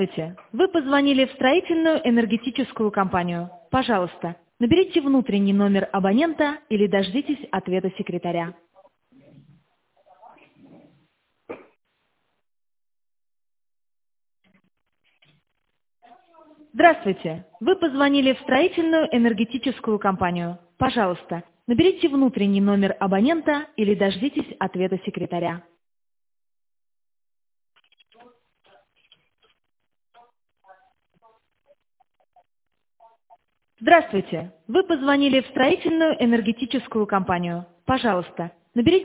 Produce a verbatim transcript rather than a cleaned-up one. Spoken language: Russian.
Здравствуйте. Вы позвонили в строительную энергетическую компанию. Пожалуйста, наберите внутренний номер абонента или дождитесь ответа секретаря. Здравствуйте. Вы позвонили в строительную энергетическую компанию. Пожалуйста, наберите внутренний номер абонента или дождитесь ответа секретаря. Здравствуйте. Вы позвонили в строительную энергетическую компанию. Пожалуйста, наберите